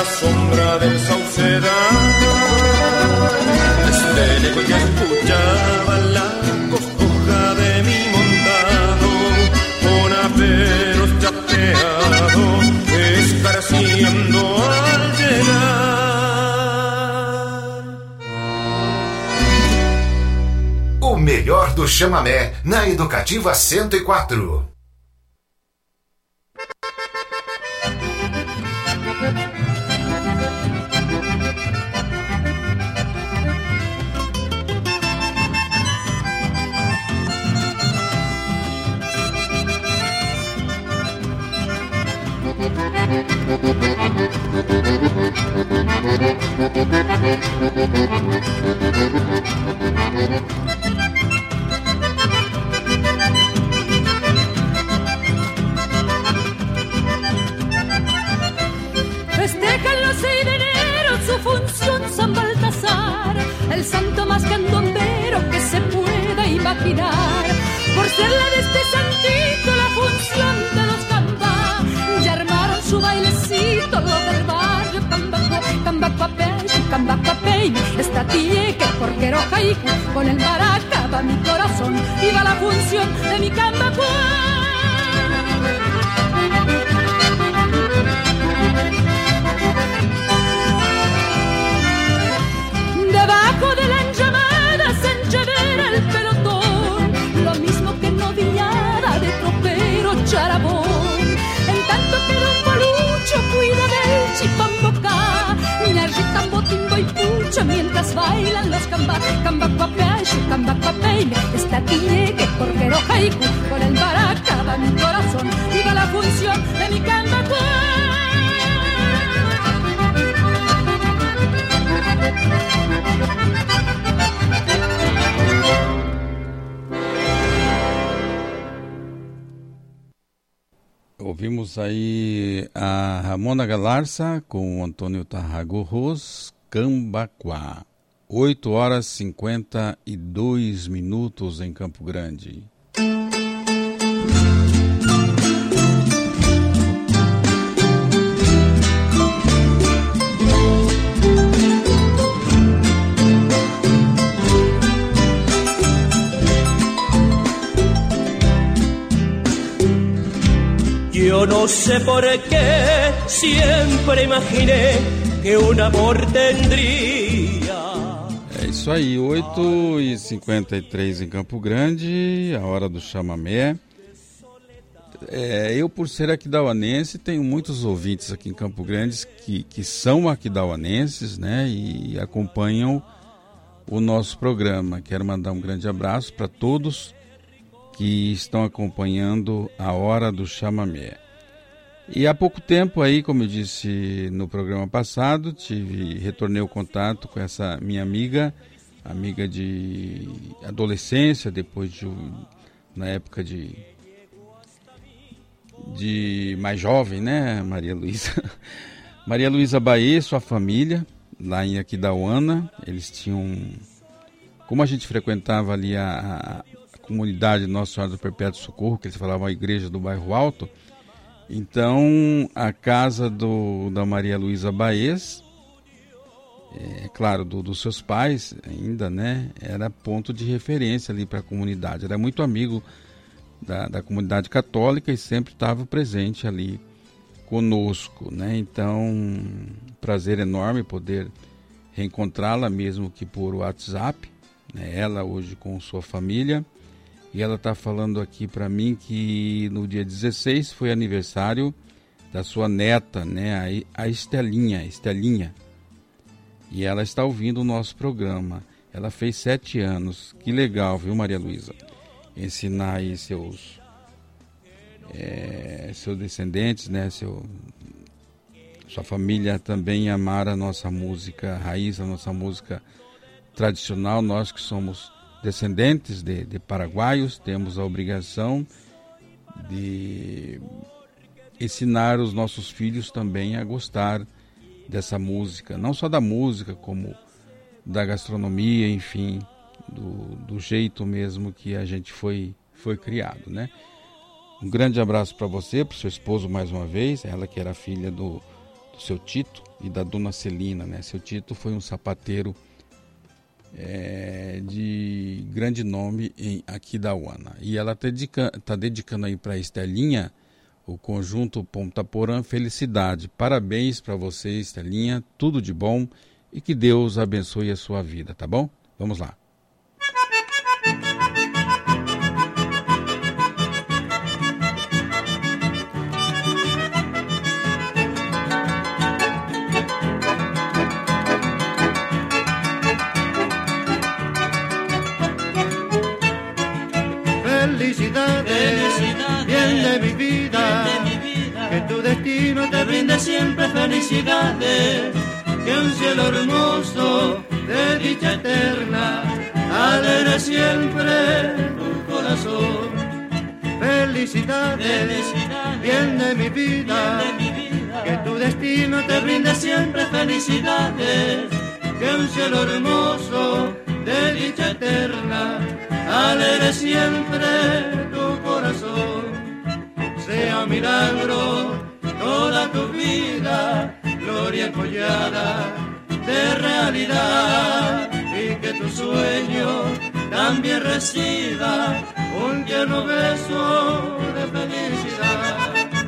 sombra del saucedal. Desde lejos ya escuchaba la costoja de mi montado, con aperos chapeados, escarciendo al llegar. O melhor do chamamé na Educativa 104. Festejan los 6 de enero su función San Baltasar, el santo más candombero que se pueda imaginar. Por ser la de este santito la función de los cambá, ya armaron su bailecito los del barrio Cambacuapey, esta tía que porquero jaico, con el maraca va mi corazón y va la función de mi Cambacuá. Debajo de la enllamada se enchevera el pelotón, lo mismo que noviada de tropero charabón. En tanto que Don Bolucho cuida del chipambocá, ñarritambo, timbo y pucho mientras bailan los cambacuapey, esta tiñeque porquero jaiku, con el baraca va mi corazón, viva la función de mi Cambacuá. Ouvimos aí a Ramona Galarza com o Antônio Tarrago Ros, Cambacuá. 8h52 em Campo Grande. Yo no sé por qué siempre imaginé que un amor tendría. É isso aí, 8h53 em Campo Grande, a hora do chamamé. Eu, por ser aquidauanense, tenho muitos ouvintes aqui em Campo Grande que são aquidauanenses, né, e acompanham o nosso programa. Quero mandar um grande abraço para todos que estão acompanhando a hora do chamamé. E há pouco tempo aí, como eu disse no programa passado, retornei o contato com essa minha amiga de adolescência, depois na época de mais jovem, né, Maria Luísa Baê, sua família, lá em Aquidauana. Eles tinham, como a gente frequentava ali a comunidade Nossa Senhora do Perpétuo Socorro, que eles falavam a igreja do Bairro Alto, então a casa da Maria Luísa Baez, claro, dos seus pais ainda, né, era ponto de referência ali para a comunidade. Era muito amigo da comunidade católica e sempre estava presente ali conosco, né? Então, prazer enorme poder reencontrá-la, mesmo que por WhatsApp, né? Ela hoje com sua família. E ela está falando aqui para mim que no dia 16 foi aniversário da sua neta, né, a Estelinha. E ela está ouvindo o nosso programa. Ela fez 7 anos. Que legal, viu, Maria Luísa? Ensinar aí seus descendentes, né, sua família também amar a nossa música raiz, a nossa música tradicional. Nós que somos descendentes de paraguaios, temos a obrigação de ensinar os nossos filhos também a gostar dessa música, não só da música, como da gastronomia, enfim, do jeito mesmo que a gente foi criado, né? Um grande abraço para você, para o seu esposo mais uma vez, ela que era filha do do seu Tito e da dona Celina, né? Seu Tito foi um sapateiro de grande nome em Aquidauana. E ela está dedicando aí para Estelinha o conjunto Ponta Porã Felicidade. Parabéns para você, Estelinha, tudo de bom e que Deus abençoe a sua vida, tá bom? Vamos lá. Bien de mi vida, que tu destino te brinde siempre felicidades, que un cielo hermoso de dicha eterna alegre siempre tu corazón. Felicidades, bien de mi vida, que tu destino te brinde siempre felicidades, que un cielo hermoso de dicha eterna alegre siempre tu corazón. Sea milagro toda tu vida, gloria collada de realidad, y que tu sueño también reciba un tierno beso de felicidad.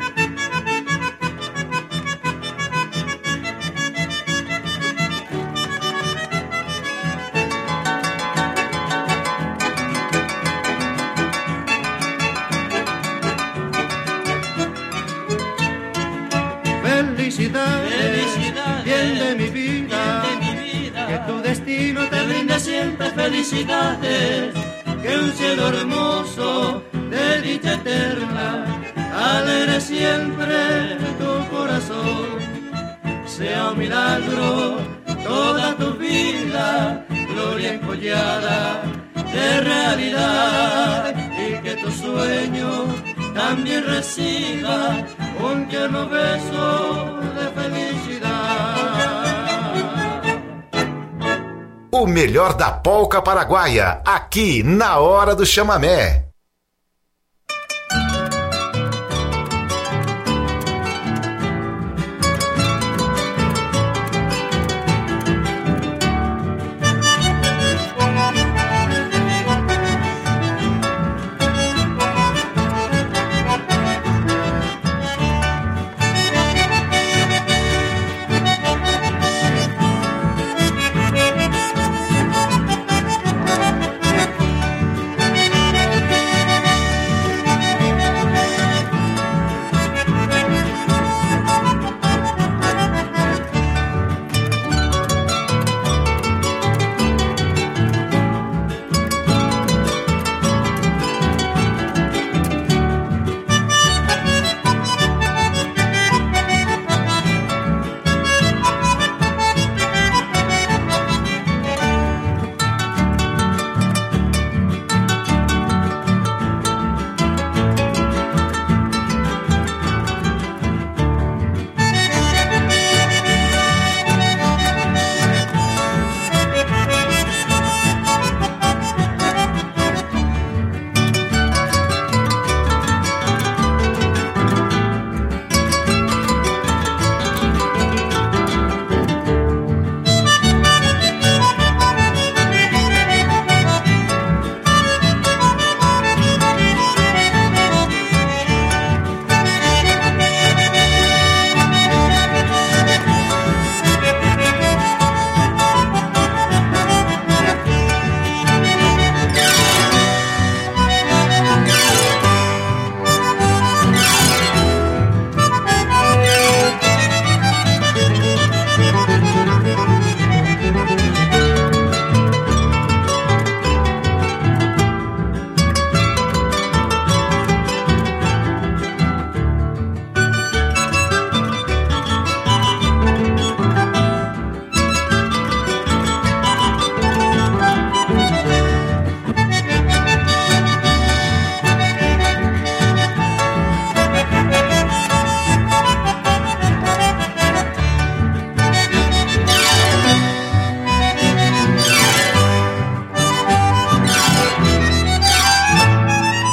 Felicidades, bien de mi vida, que tu destino te brinde siempre felicidades, que un cielo hermoso de dicha eterna alegre siempre tu corazón. Sea un milagro toda tu vida, gloria encollada de realidad, y que tu sueño también reciba un tierno beso de felicidad. O melhor da polca paraguaia, aqui na Hora do Chamamé.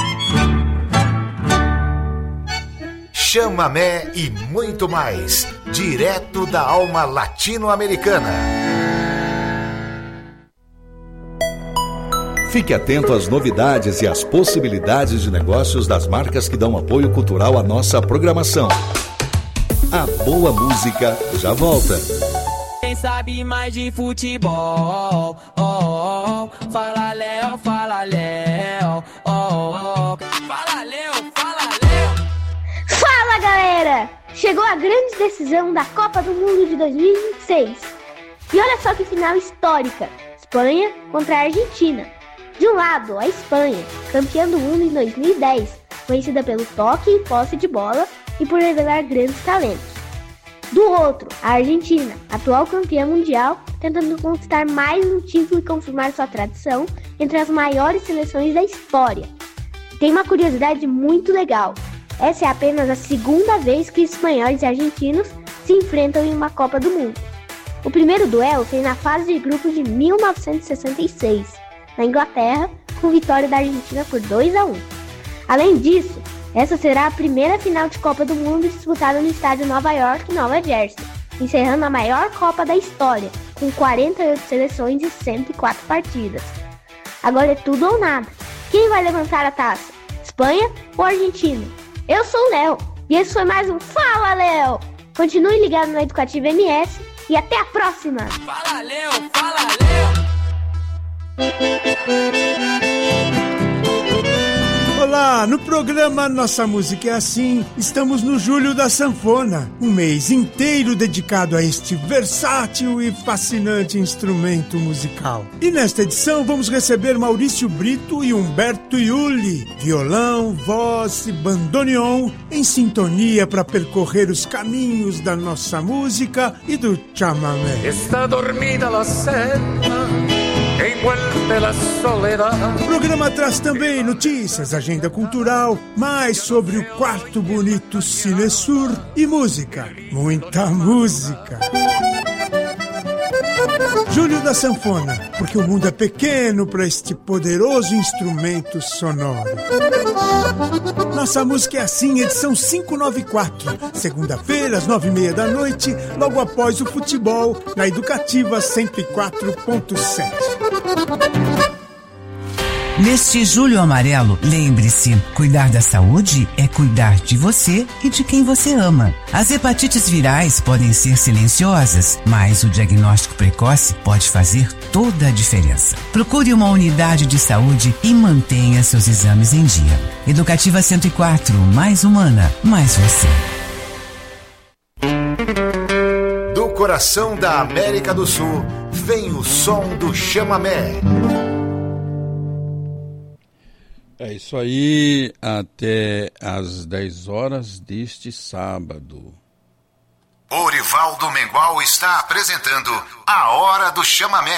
Chamamé e muito mais. direto da alma latino-americana. Fique atento às novidades e às possibilidades de negócios das marcas que dão apoio cultural à nossa programação. A boa música já volta. Quem sabe mais de futebol? Fala Léo, fala Léo. Fala Léo, fala Léo. Fala galera! Chegou a grande decisão da Copa do Mundo de 2026. E olha só que final histórica. Espanha contra a Argentina. De um lado, a Espanha, campeã do mundo em 2010, conhecida pelo toque e posse de bola e por revelar grandes talentos. Do outro, a Argentina, atual campeã mundial, tentando conquistar mais um título e confirmar sua tradição entre as maiores seleções da história. Tem uma curiosidade muito legal. Essa é apenas a segunda vez que espanhóis e argentinos se enfrentam em uma Copa do Mundo. O primeiro duelo foi na fase de grupos de 1966, na Inglaterra, com vitória da Argentina por 2-1. Além disso, essa será a primeira final de Copa do Mundo disputada no estádio Nova York, Nova Jersey, encerrando a maior Copa da história, com 48 seleções e 104 partidas. Agora é tudo ou nada. Quem vai levantar a taça? Espanha ou Argentina? Eu sou o Léo, e esse foi mais um Fala Léo! Continue ligado na Educativa MS e até a próxima! Fala Léo, fala Léo! Olá, no programa Nossa Música é Assim, estamos no Julho da Sanfona, um mês inteiro dedicado a este versátil e fascinante instrumento musical. E nesta edição vamos receber Maurício Brito e Humberto Iulli, violão, voz e bandoneon, em sintonia para percorrer os caminhos da nossa música e do chamamé. Está dormida la selva, envuelve la soledad. O programa traz também notícias, agenda cultural, mais sobre o Quarto Bonito Cinesur e música, muita música. Julho da Sanfona, porque o mundo é pequeno para este poderoso instrumento sonoro. Nossa Música é Assim, edição 594, segunda-feira às 9h30 da noite, logo após o futebol, na Educativa 104.7. Neste Julho Amarelo, lembre-se, cuidar da saúde é cuidar de você e de quem você ama. As hepatites virais podem ser silenciosas, mas o diagnóstico precoce pode fazer toda a diferença. Procure uma unidade de saúde e mantenha seus exames em dia. Educativa 104, mais humana, mais você. Do coração da América do Sul, vem o som do chamamé. É isso aí, até às 10 horas deste sábado. Orivaldo Mengual está apresentando A Hora do Chamamé.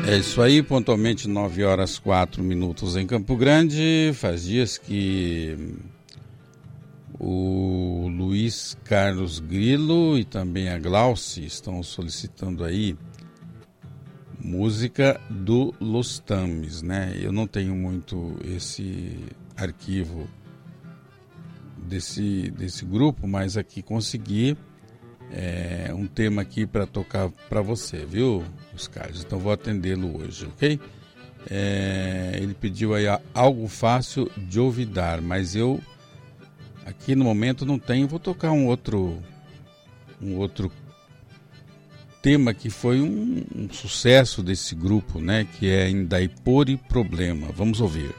É isso aí, pontualmente 9h04 em Campo Grande. Faz dias que o Luiz Carlos Grilo e também a Glauci estão solicitando aí música do Los Tames, né? Eu não tenho muito esse arquivo desse grupo, mas aqui consegui um tema aqui para tocar para você, viu, os caras? Então vou atendê-lo hoje, ok? Ele pediu aí algo fácil de olvidar, mas eu aqui no momento não tenho. Vou tocar um outro tema que foi um sucesso desse grupo, né? Que é Indaipori Problema. Vamos ouvir.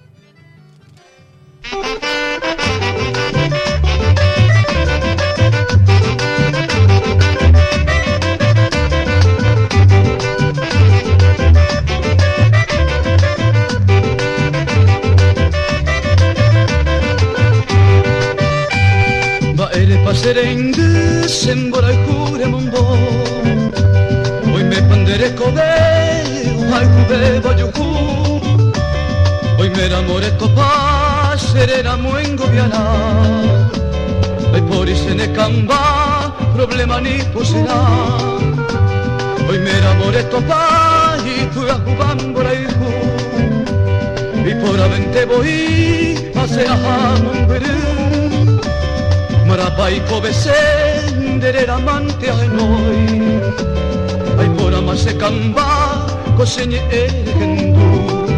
Serenge sembora cure mombo Hoy me pandere code Uai cube bayuku Hoy me enamore topa Serena muengo viana Hoy por ese ne camba Problema ni posera Hoy me enamore topa Y tu a cubambora hijo Y por avente voy Pasea monguere Marapai kobese nderera mante ainoi Ai por amase kamba kosenye erekendu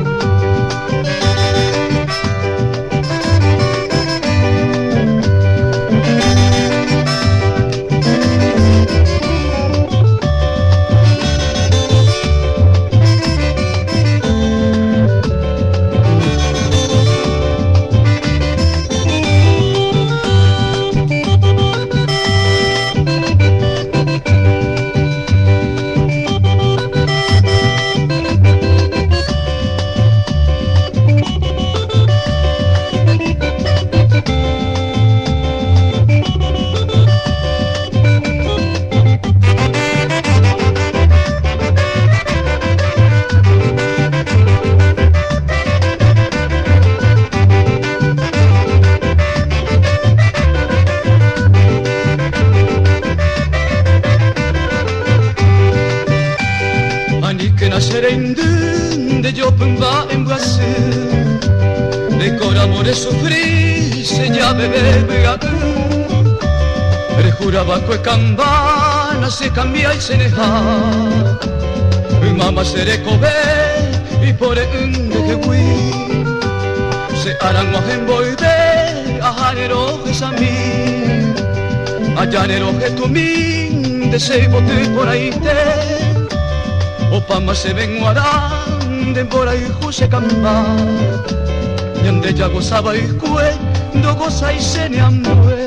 Sufri seña bebé begatu Rejuraba que cambana se cambia y se neja Mi mamá se recobe y por un de que Se harán más en boide a janero que sami A janero que tu min de se bote por ahí te O pama se ven guarán de por ahí juse camba Yande já gozava e cue, do goza e sene amue.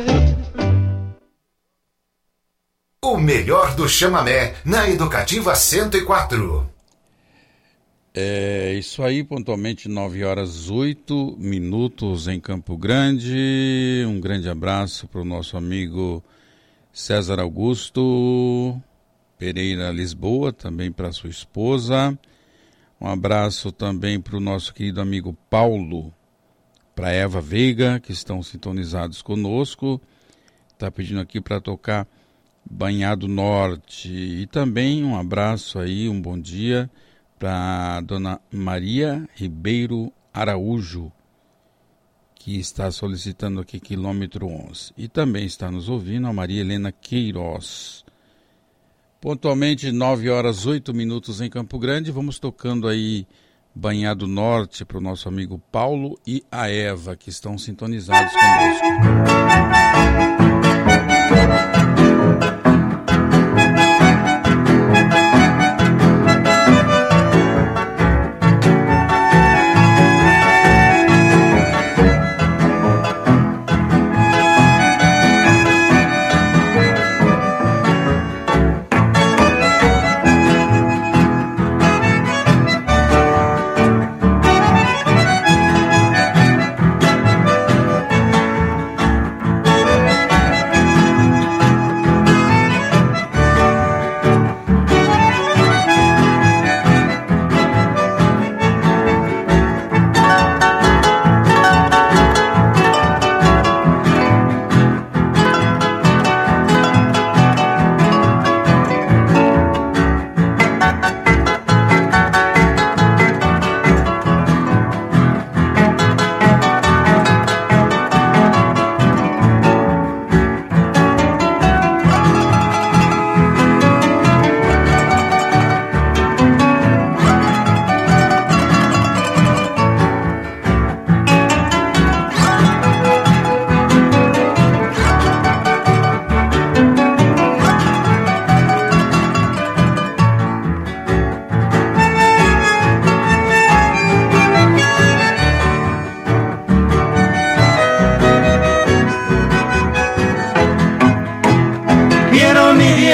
O melhor do chamamé na Educativa 104. É isso aí, pontualmente 9h08 em Campo Grande. Um grande abraço para o nosso amigo César Augusto Pereira Lisboa, também para sua esposa. Um abraço também para o nosso querido amigo Paulo, para Eva Veiga, que estão sintonizados conosco. Está pedindo aqui para tocar Banhado Norte. E também um abraço aí, um bom dia para a dona Maria Ribeiro Araújo, que está solicitando aqui quilômetro 11. E também está nos ouvindo a Maria Helena Queiroz. Pontualmente 9h08 em Campo Grande. Vamos tocando aí Banhado Norte para o nosso amigo Paulo e a Eva, que estão sintonizados conosco.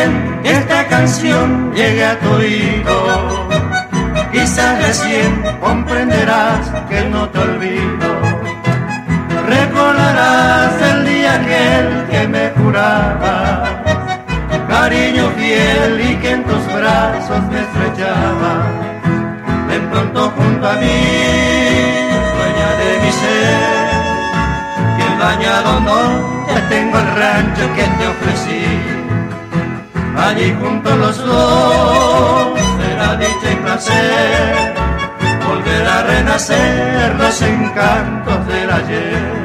bien que esta canción llegue a tu oído. Quizás recién comprenderás que no te olvido. Recordarás el día aquel que me jurabas cariño fiel y que en tus brazos me estrechaba. De pronto junto a mí, dueña de mi ser, y el bañado no, ya tengo el rancho que te ofrecí. Allí juntos los dos será dicha y placer, volver a renacer los encantos del ayer.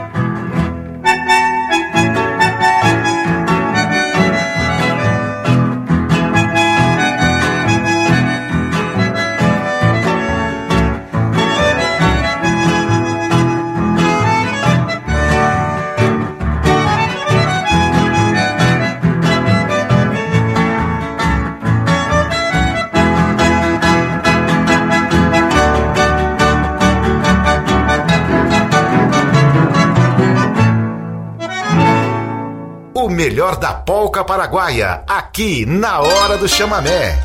O melhor da polca paraguaia, aqui na Hora do Chamamé.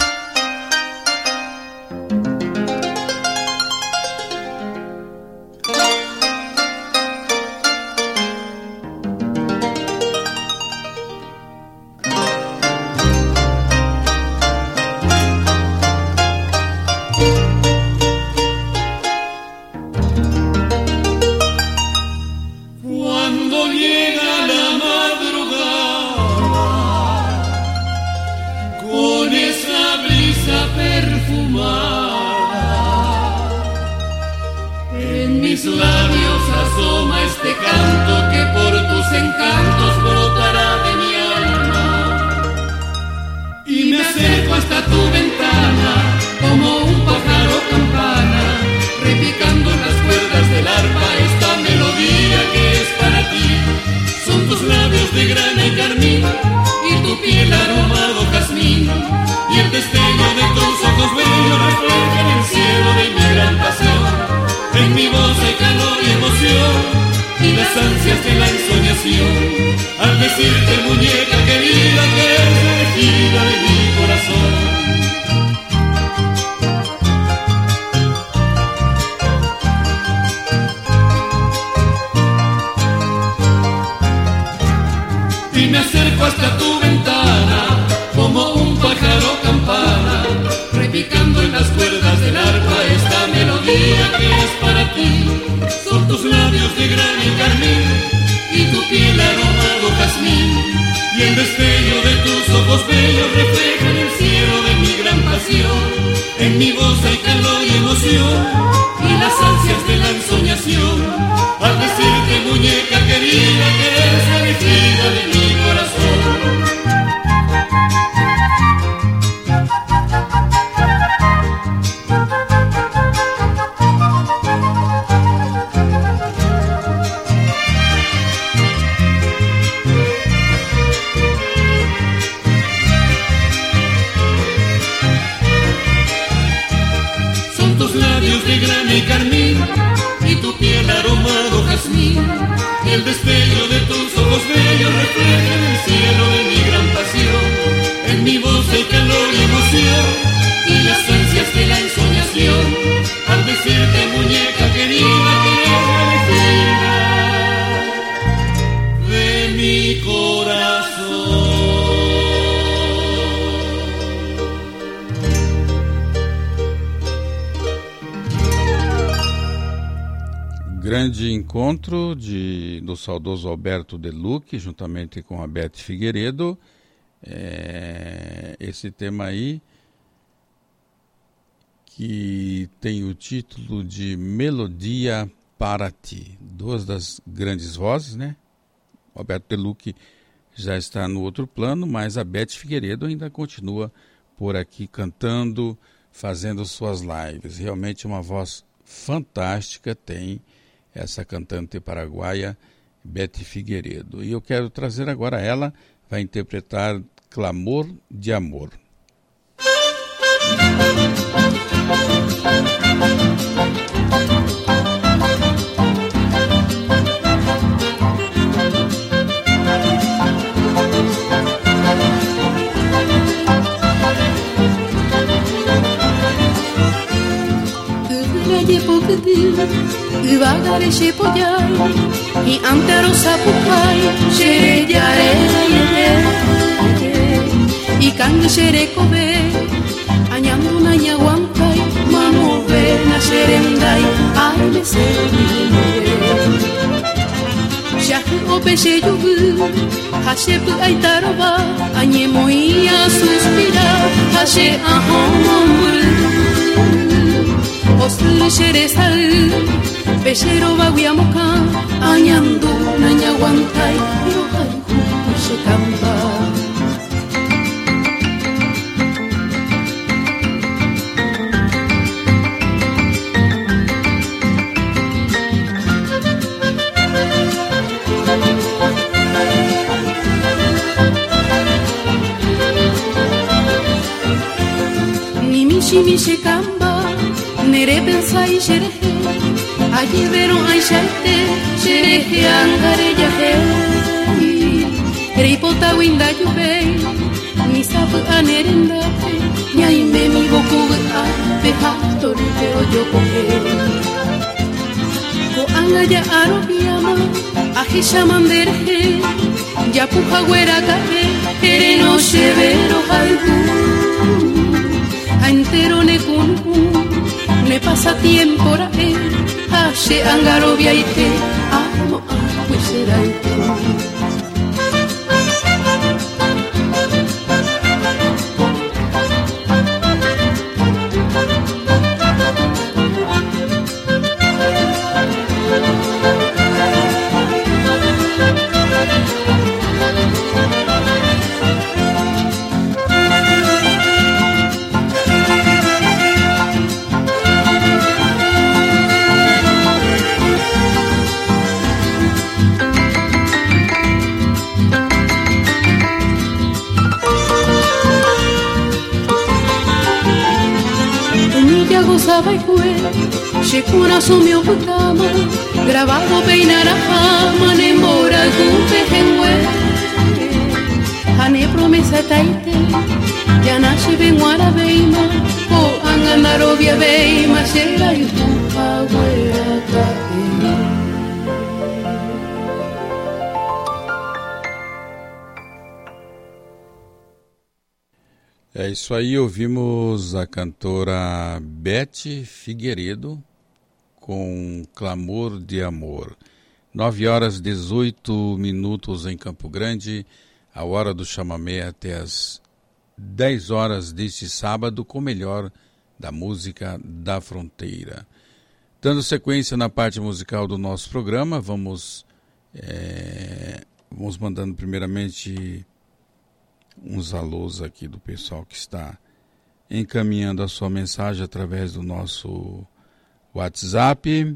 Grande encontro do saudoso Alberto De Luque, juntamente com a Beth Figueiredo. Esse tema aí, que tem o título de Melodia para Ti. Duas das grandes vozes, né? O Alberto De Luque já está no outro plano, mas a Beth Figueiredo ainda continua por aqui cantando, fazendo suas lives. Realmente uma voz fantástica tem essa cantante paraguaia, Beth Figueiredo. E eu quero trazer agora ela, vai interpretar Clamor de Amor. Devagar e poiai e antero sapucai xere yare e cangue xere cobe añando na ñaguancai mamove na xerendai ai me serve Shahu obexe yubu hashepu aitaroba añe moia suspira hashe ahomomur Osuru xere sal Peixeiro baguiamoca añando na ñaguantai Iro haiku xe camba Nimishi xe camba Nere pensai xereje Allí veron ai xaite xereje angare yaje Reipota winda yubei Ni sabu anerendate Nyaime mi boku a Behatori veo yo coge Ko anga ya arobiama Aje shamandereje Ya puja güera caje Ere no xevero haiku Entero ne kunku Ne pasa tiempo ra Ashe angaro viaite Amo ahuiseraite Shekuna sumio putama Grabado peinara hama Nemora gupe hengwe Hane promesa taite Yana shebe ngwara beima Ko angana robia beima Shela yutupa gwera kae É isso aí, ouvimos a cantora Beth Figueiredo com Clamor de Amor. 9h18 em Campo Grande, a hora do chamamé até as 10 horas deste sábado, com o melhor da música da fronteira. Dando sequência na parte musical do nosso programa, vamos mandando primeiramente uns alôs aqui do pessoal que está encaminhando a sua mensagem através do nosso WhatsApp.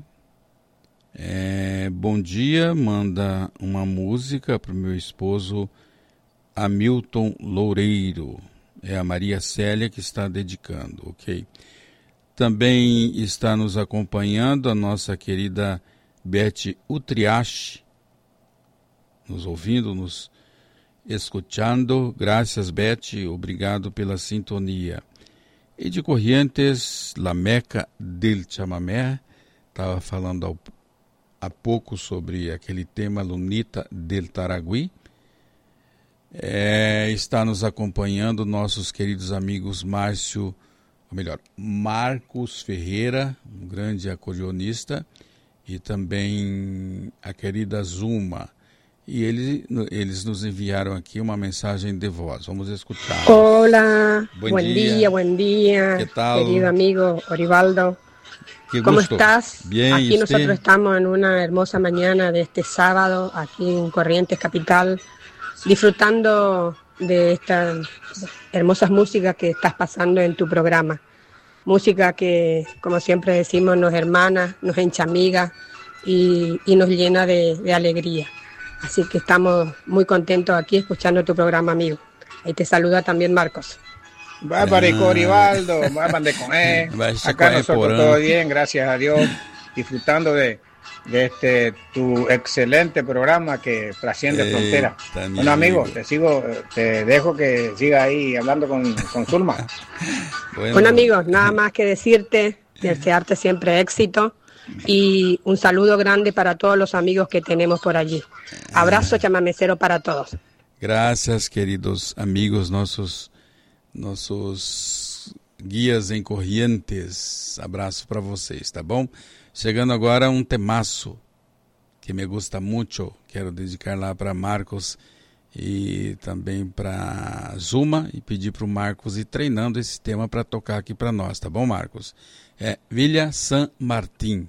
Bom dia, manda uma música para o meu esposo Hamilton Loureiro. É a Maria Célia que está dedicando, ok? Também está nos acompanhando a nossa querida Beth Utriache, nos ouvindo, nos escutando. Graças, Beth, obrigado pela sintonia. E de Corrientes, La Meca del Chamamé, estava falando há pouco sobre aquele tema Lunita del Taragüí. Está nos acompanhando nossos queridos amigos Marcos Ferreira, um grande acordeonista, e também a querida Zuma. E eles nos enviaram aqui uma mensagem de voz. Vamos escutar. Hola, buen día. ¿Qué tal? Querido amigo Orivaldo. ¿Cómo estás? Bien, aquí nosotros estamos en una hermosa mañana de este sábado, aquí en Corrientes Capital, disfrutando de estas hermosas músicas que estás pasando en tu programa. Música que, como siempre decimos, nos hermana, nos enchamiga y nos llena de alegría. Así que estamos muy contentos aquí escuchando tu programa, amigo. Ahí te saluda también Marcos. Bárbaro, Orivaldo, acá nosotros todo bien, gracias a Dios, disfrutando de tu excelente programa que trasciende fronteras. Bueno, amigo, te dejo que siga ahí hablando con Zulma. Bueno, amigos, nada más que decirte, desearte siempre éxito, y un saludo grande para todos los amigos que tenemos por allí. Abrazo chamamecero para todos. Graças, queridos amigos, nossos guias em Corrientes. Abraço para vocês, tá bom? Chegando agora um temaço que me gusta muito. Quero dedicar lá para Marcos e também para Zuma e pedir para o Marcos ir treinando esse tema para tocar aqui para nós, tá bom, Marcos? É Villa San Martín.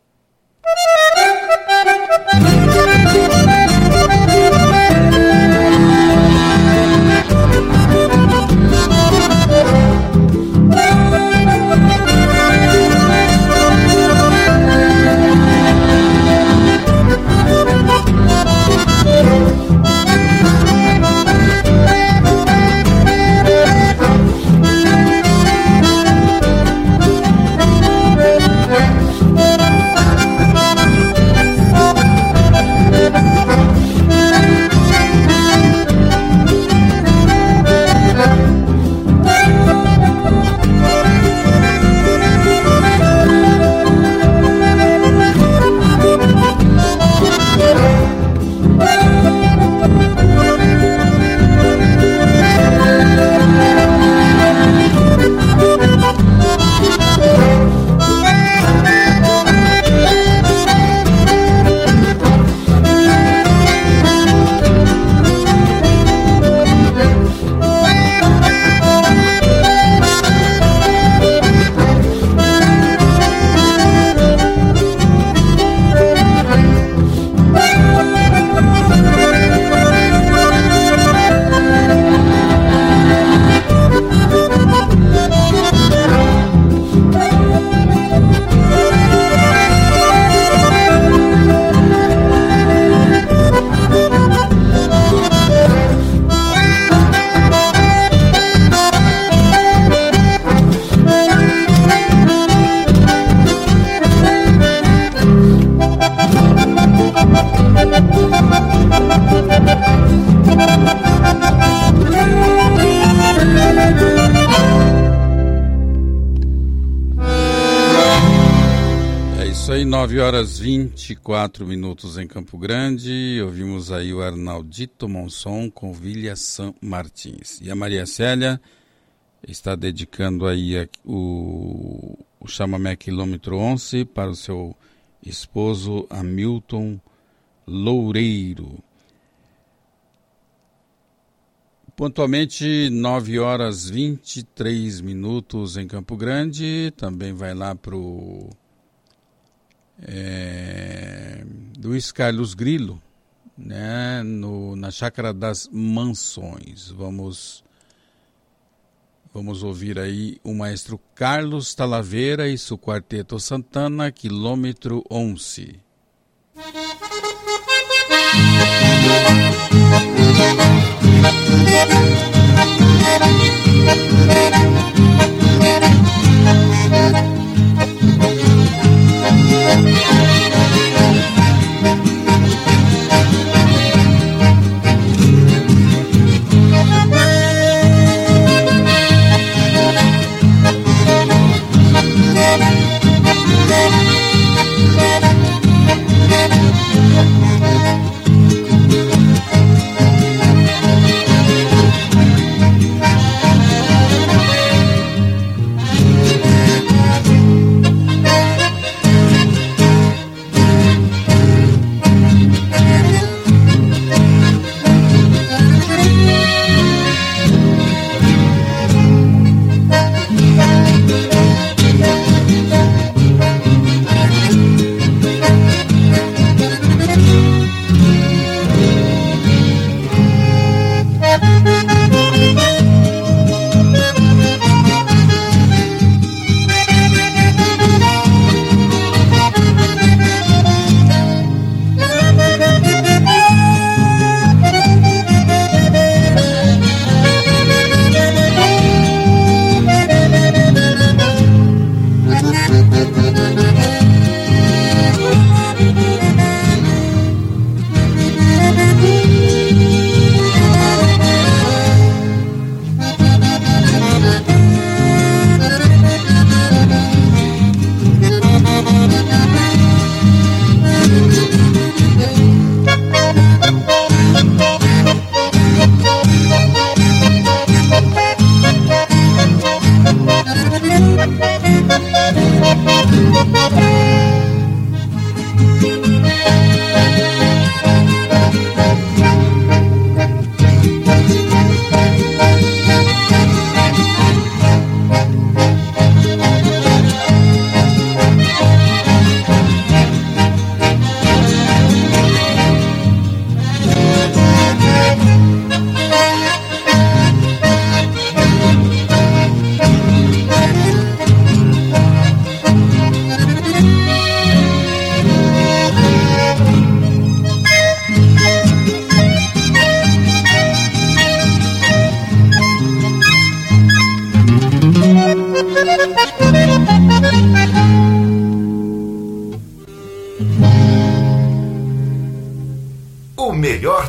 Isso aí, 9h24 em Campo Grande. Ouvimos aí o Arnaldito Monson com Villa San Martins. E a Maria Célia está dedicando aí o chamamé quilômetro 11 para o seu esposo Hamilton Loureiro. Pontualmente 9h23 em Campo Grande. Também vai lá para o Luiz Carlos Grilo, né, na Chácara das Mansões. Vamos ouvir aí o maestro Carlos Talavera e seu quarteto Santana, quilômetro 11.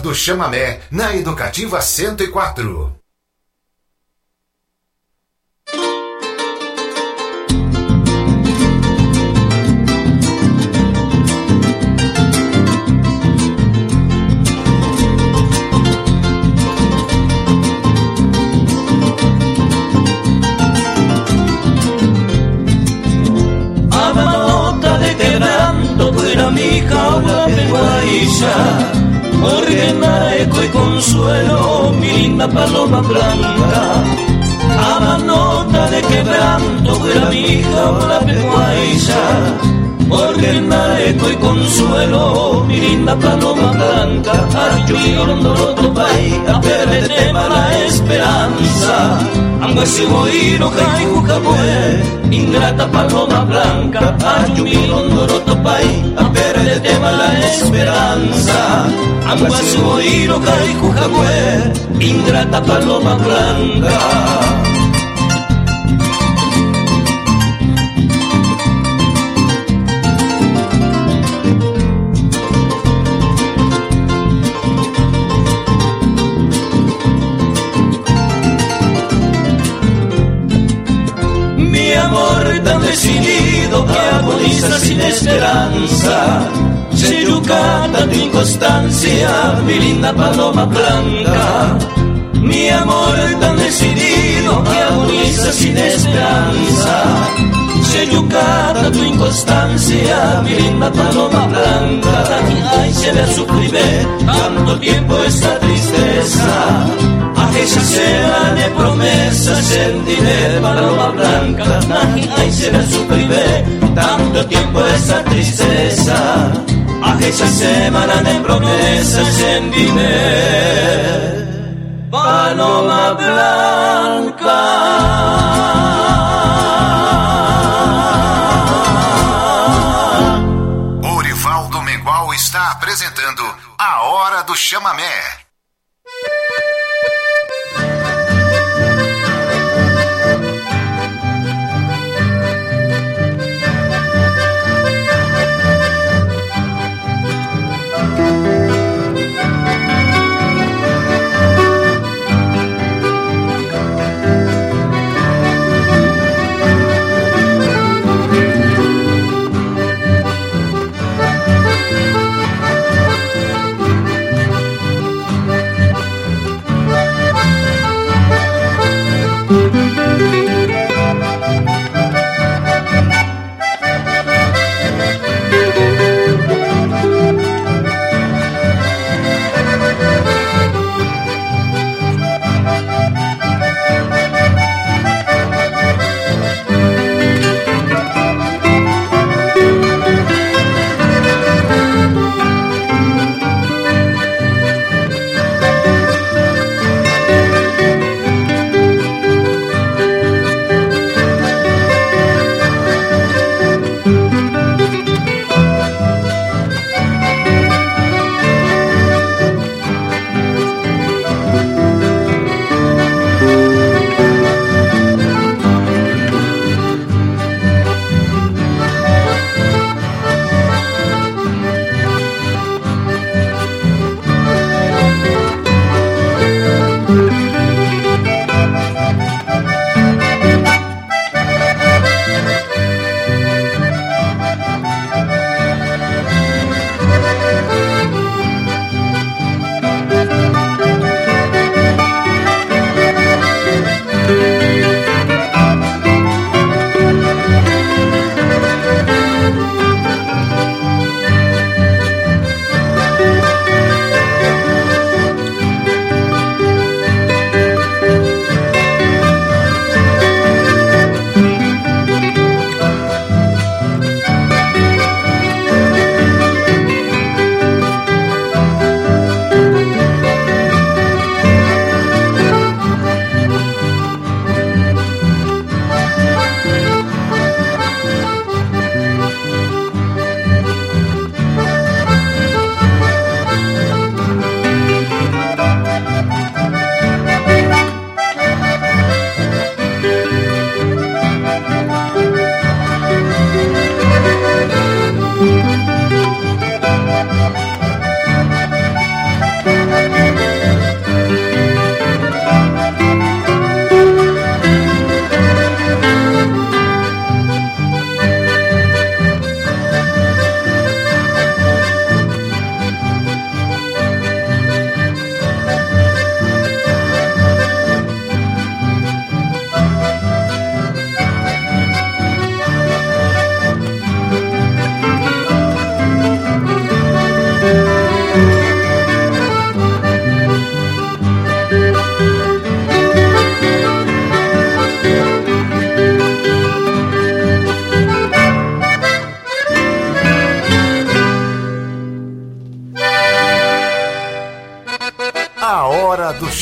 do chamamé na Educativa 104. Porque eco y consuelo, mi linda paloma blanca. A la nota de quebranto, fuera mi hija o la pecuailla. Porque eco y consuelo, mi linda paloma blanca. Ayuyo londoroto pai, a perderte la esperanza. Anguasi oíro kai jucabue, ingrata paloma blanca. Ayuyo londoroto pai, a perderte la esperanza. Anguasi oíro kai jucabue, ingrata paloma blanca. Decidido que agoniza sin esperanza, se yucata tu inconstancia, mi linda paloma blanca. Mi amor tan decidido que agoniza sin esperanza, se yucata tu inconstancia, mi linda paloma blanca. Ay, se me suprime tanto tiempo esta tristeza. Ella será de promesas, sentiré paloma blanca. Ay, se me suprime tanto tiempo esa tristeza. Ella semana de promesas, sentiré paloma blanca. Orivaldo Mengual está apresentando A Hora do Chamamé.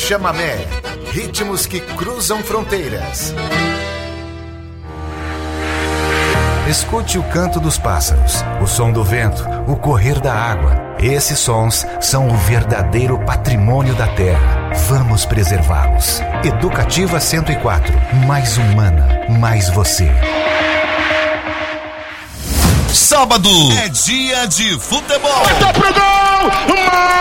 chamamé. Ritmos que cruzam fronteiras. Escute o canto dos pássaros, o som do vento, o correr da água. Esses sons são o verdadeiro patrimônio da terra. Vamos preservá-los. Educativa 104. Mais humana, mais você. Sábado é dia de futebol. Vai pro gol!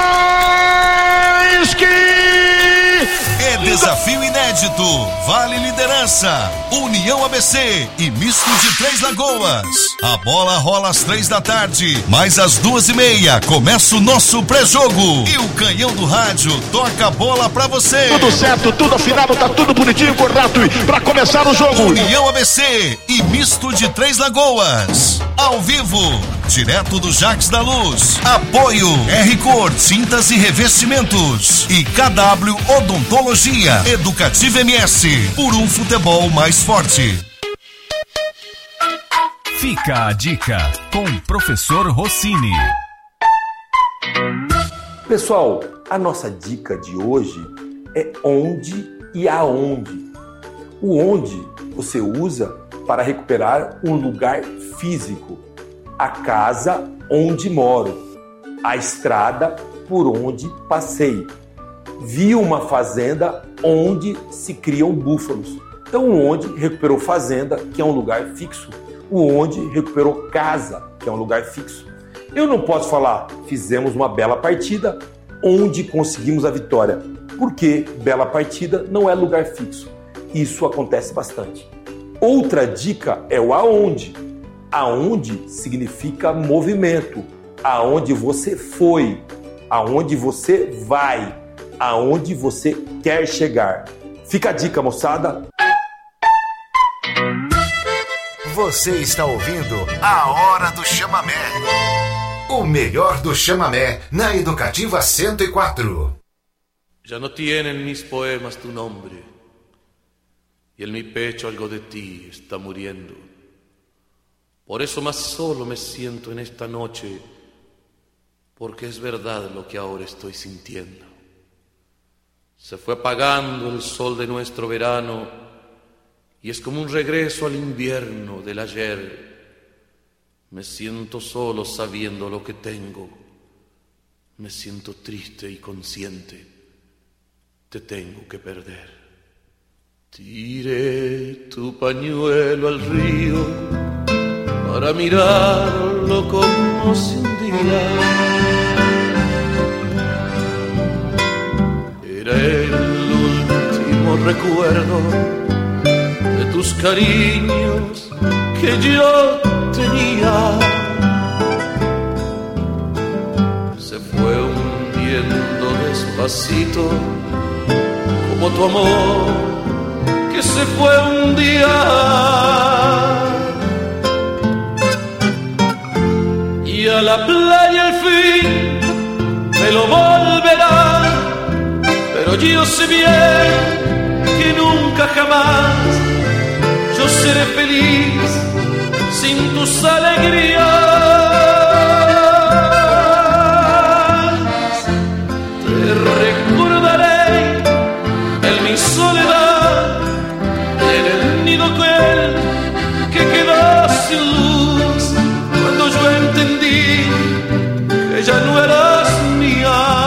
Mais que... É desafio inédito. Vale liderança. União ABC e misto de Três Lagoas. A bola rola às 3h, mas às 2h30 começa o nosso pré-jogo. E o canhão do rádio toca a bola pra você. Tudo certo, tudo afinado, tá tudo bonitinho, cordato. E pra começar o jogo. União ABC e misto de Três Lagoas. Ao vivo, direto do Jacques da Luz. Apoio R-Cor Tintas e Revestimentos e KW Odontologia. Educativa MS, por um futebol mais forte. Fica a dica com o professor Rossini. Pessoal, a nossa dica de hoje é onde e aonde. O onde você usa para recuperar um lugar físico, a casa onde moro, a estrada por onde passei. Vi uma fazenda onde se criam búfalos. Então o onde recuperou fazenda, que é um lugar fixo. O onde recuperou casa, que é um lugar fixo. Eu não posso falar, fizemos uma bela partida, onde conseguimos a vitória, porque bela partida não é lugar fixo. Isso acontece bastante. Outra dica é o aonde. Aonde significa movimento. Aonde você foi, aonde você vai, aonde você quer chegar. Fica a dica, moçada. Você está ouvindo A Hora do Chamamé. O melhor do chamamé na Educativa 104. Ya no tienen mis poemas tu nombre, y en mi pecho algo de ti está muriendo. Por eso más solo me siento en esta noche, porque es verdad lo que ahora estoy sintiendo. Se fue apagando el sol de nuestro verano, y es como un regreso al invierno del ayer. Me siento solo sabiendo lo que tengo. Me siento triste y consciente. Te tengo que perder. Tiré tu pañuelo al río para mirarlo como si hundiera. Era el último recuerdo de tus cariños que yo tenía. Se fue hundiendo despacito como tu amor que se fue un día. Y a la playa al fin me lo volverá, pero yo sé bien que nunca jamás yo seré feliz sin tus alegrías. Te recordaré en mi soledad, en el nido aquel que quedó sin luz, cuando yo entendí que ya no eras mía.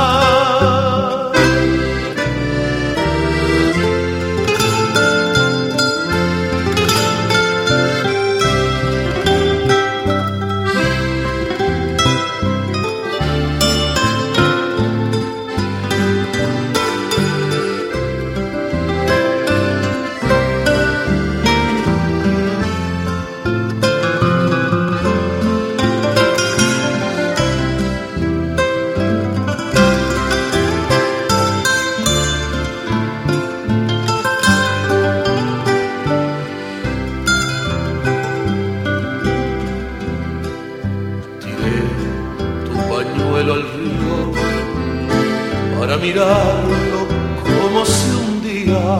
Mirarlo como si un día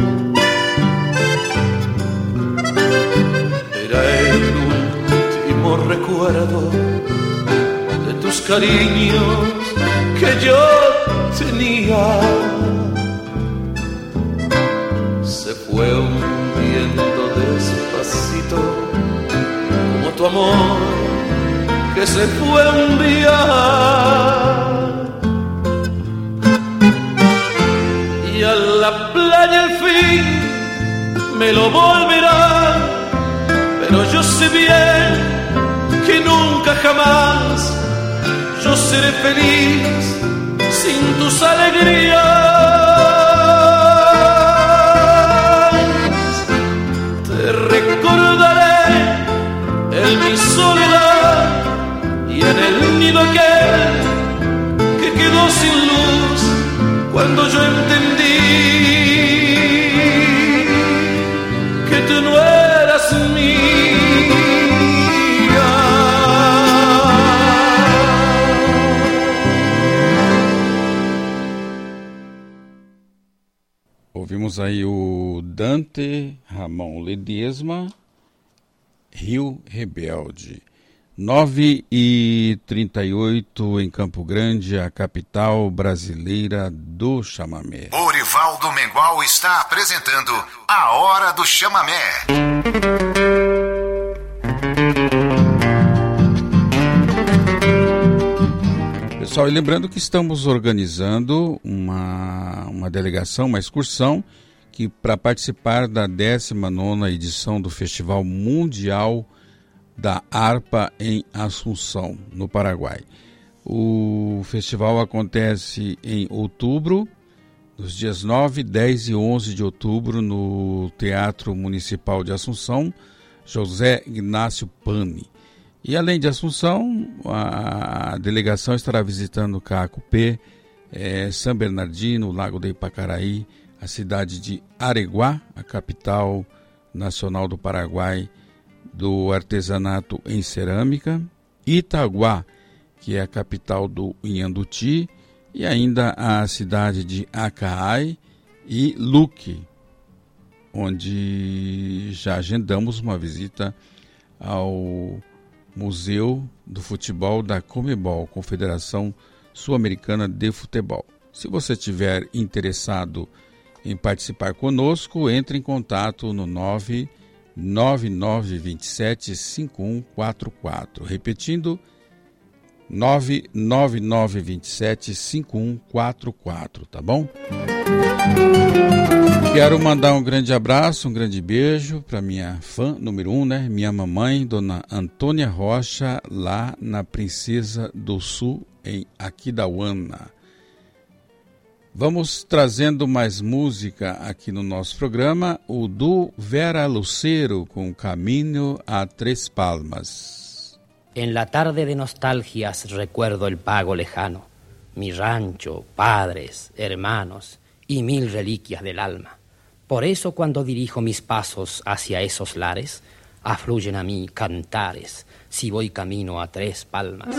era el último recuerdo de tus cariños que yo tenía. se fue hundiendo despacito, como tu amor que se fue un día. Y a la playa al fin me lo volverán, pero yo sé bien que nunca jamás yo seré feliz sin tus alegrías. Te recordaré en mi soledad y en el nido aquel que quedó sin luz cuando yo entendí que tú no eras mía. Ouvimos aí o Dante Ramon Ledesma, Rio Rebelde. 9h38 em Campo Grande, a capital brasileira do chamamé. Orivaldo Mengual está apresentando A Hora do Chamamé. Pessoal, e lembrando que estamos organizando uma delegação, uma excursão, que para participar da 19ª edição do Festival Mundial da Harpa em Assunção, no Paraguai. O festival acontece em outubro, nos dias 9, 10 e 11 de outubro, no Teatro Municipal de Assunção, José Ignácio Pani. E além de Assunção, a delegação estará visitando Caacupé, São Bernardino, Lago de Ipacaraí, a cidade de Areguá, a capital nacional do Paraguai, do artesanato em cerâmica, Itaguá, que é a capital do Inhanduti, e ainda a cidade de Acaai e Luque, onde já agendamos uma visita ao Museu do Futebol da Comebol, Confederação Sul-Americana de Futebol. Se você estiver interessado em participar conosco, entre em contato no 99927-5144. Repetindo, 99927-5144, tá bom? Quero mandar um grande abraço, um grande beijo para minha fã número 1, né? Minha mamãe, Dona Antônia Rocha, lá na Princesa do Sul, em Aquidauana. Vamos trazendo mais música aqui no nosso programa, o do Vera Lucero com Caminho a Tres Palmas. En la tarde de nostalgias recuerdo el pago lejano, mi rancho, padres, hermanos y 1000 reliquias del alma. Por eso cuando dirijo mis pasos hacia esos lares, afluyen a mí cantares si voy camino a Tres Palmas.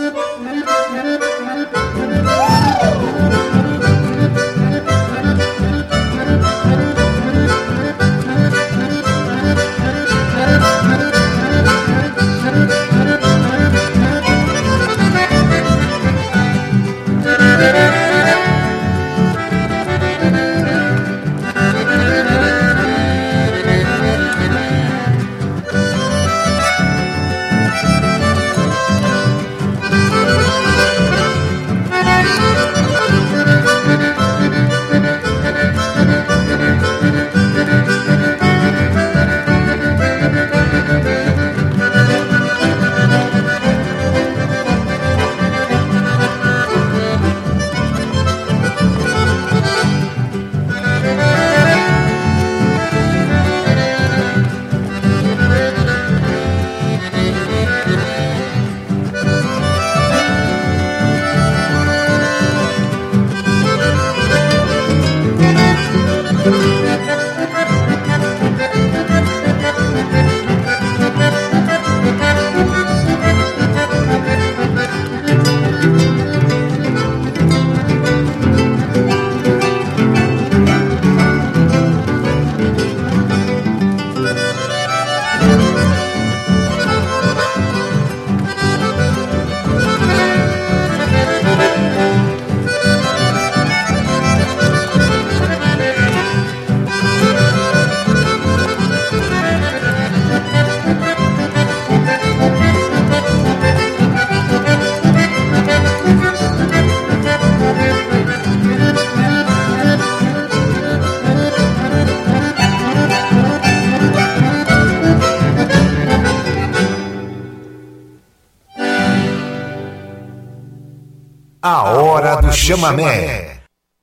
hora do chamamé.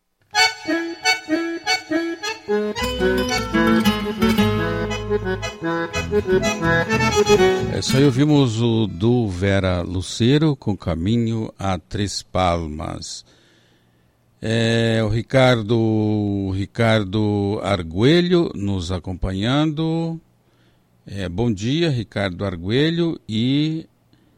Isso aí, ouvimos o do Vera Lucero com Caminho a Três Palmas. O Ricardo Arguelho nos acompanhando. Bom dia, Ricardo Arguelho, e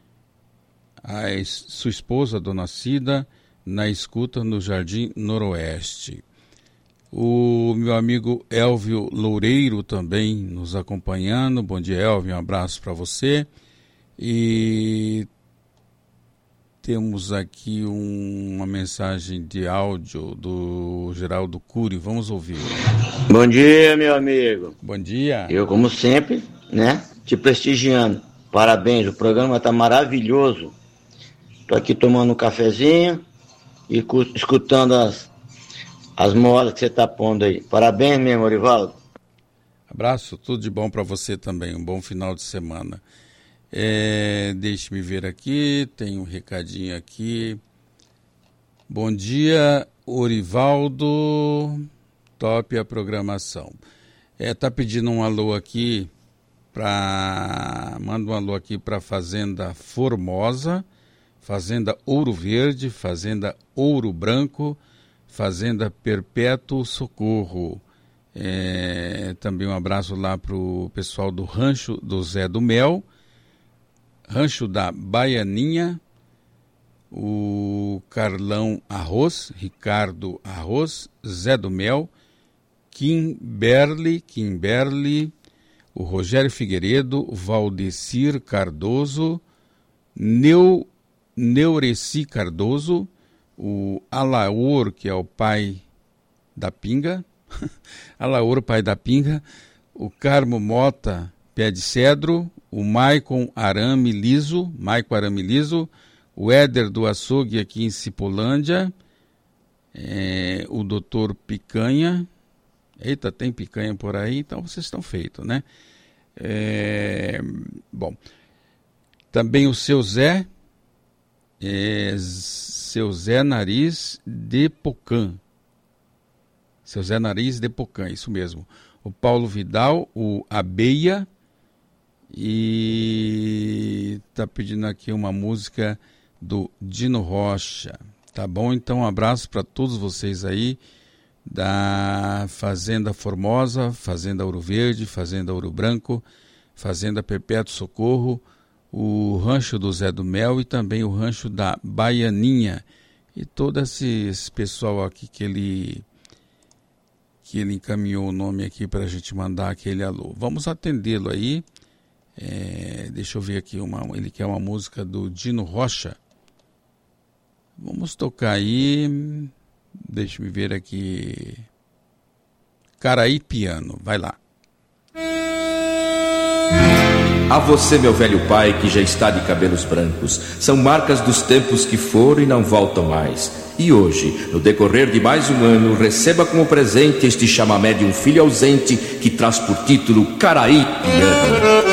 sua esposa, Dona Cida, na escuta no Jardim Noroeste. O meu amigo Elvio Loureiro também nos acompanhando. Bom dia, Elvio, um abraço para você. E temos aqui uma mensagem de áudio do Geraldo Cury. Vamos ouvir. Bom dia, meu amigo. Bom dia. Eu, como sempre, te prestigiando. Parabéns, o programa está maravilhoso. Estou aqui tomando um cafezinho e escutando as modas que você está pondo aí. Parabéns mesmo, Orivaldo. Abraço, tudo de bom para você também. Um bom final de semana. Deixe-me ver aqui, tem um recadinho aqui. Bom dia, Orivaldo. Top a programação. Tá pedindo um alô aqui manda um alô aqui para Fazenda Formosa, Fazenda Ouro Verde, Fazenda Ouro Branco, Fazenda Perpétuo Socorro. Também um abraço lá para o pessoal do Rancho do Zé do Mel, Rancho da Baianinha, o Carlão Arroz, Ricardo Arroz, Zé do Mel, Kimberly, o Rogério Figueiredo, Valdecir Cardoso, Neureci Cardoso, o Alaor, que é o pai da Pinga, Alaor, pai da Pinga, o Carmo Mota, Pé de Cedro, o Maicon Arame Liso, o Éder do Açougue aqui em Cipolândia, o Doutor Picanha. Eita, tem picanha por aí, então vocês estão feitos, né? Bom, também o seu Zé Nariz de Pocã. Seu Zé Nariz de Pocã, isso mesmo. O Paulo Vidal, o Abeia, e tá pedindo aqui uma música do Dino Rocha. Tá bom? Então um abraço para todos vocês aí da Fazenda Formosa, Fazenda Ouro Verde, Fazenda Ouro Branco, Fazenda Perpétuo Socorro, o Rancho do Zé do Mel e também o Rancho da Baianinha, e todo esse pessoal aqui que ele encaminhou o nome aqui para a gente mandar aquele alô. Vamos atendê-lo aí. Deixa eu ver aqui, ele quer uma música do Dino Rocha. Vamos tocar aí. Deixa eu ver aqui. Caraí Piano, vai lá. A você, meu velho pai, que já está de cabelos brancos, são marcas dos tempos que foram e não voltam mais. E hoje, no decorrer de mais um ano, receba como presente este chamamé de um filho ausente que traz por título Caraí Piano.